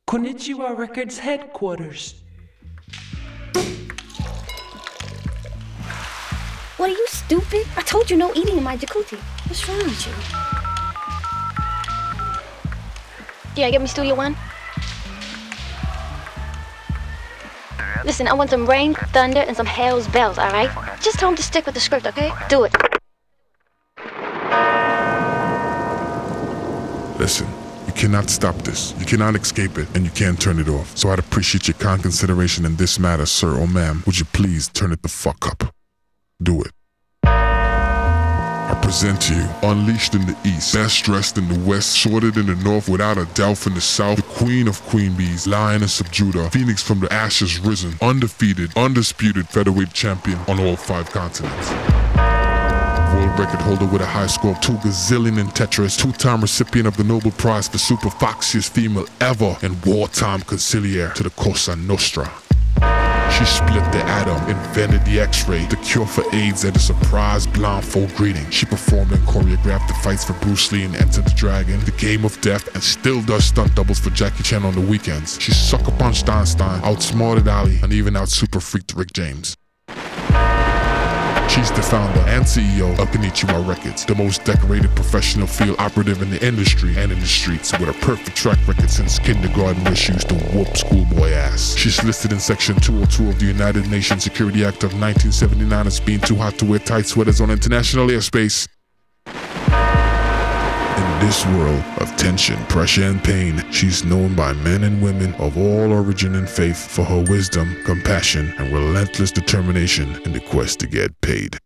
Konnichiwa Records headquarters. What, are you stupid? I told you no eating in my jacuzzi. What's wrong with you? Yeah, get me Studio One. Listen, I want some rain, thunder, and some hell's bells, all right? Just tell him to stick with the script, okay? Do it. Listen, you cannot stop this. You cannot escape it, and you can't turn it off. So I'd appreciate your kind consideration in this matter, sir or ma'am. Would you please turn it the fuck up? Do it. I present to you, unleashed in the east, best dressed in the west, sorted in the north, without a doubt from the south, the queen of queen bees, lioness of Judah, phoenix from the ashes risen, undefeated, undisputed featherweight champion on all 5 continents. World record holder with a high score of 2 gazillion in Tetris, 2-time recipient of the Nobel Prize for super foxiest female ever, and wartime conciliaire to the Cosa Nostra. She split the atom, invented the X-ray, the cure for AIDS, and a surprise blindfold greeting. She performed and choreographed the fights for Bruce Lee and Enter the Dragon, the Game of Death, and still does stunt doubles for Jackie Chan on the weekends. She sucker punched Einstein, outsmarted Ali, and even out super freaked Rick James. She's the founder and CEO of Konnichiwa Records, the most decorated professional field operative in the industry and in the streets, with a perfect track record since kindergarten where she used to whoop schoolboy ass. She's listed in Section 202 of the United Nations Security Act of 1979 as being too hot to wear tight sweaters on international airspace. In this world of tension, pressure, and pain, she's known by men and women of all origin and faith for her wisdom, compassion, and relentless determination in the quest to get paid.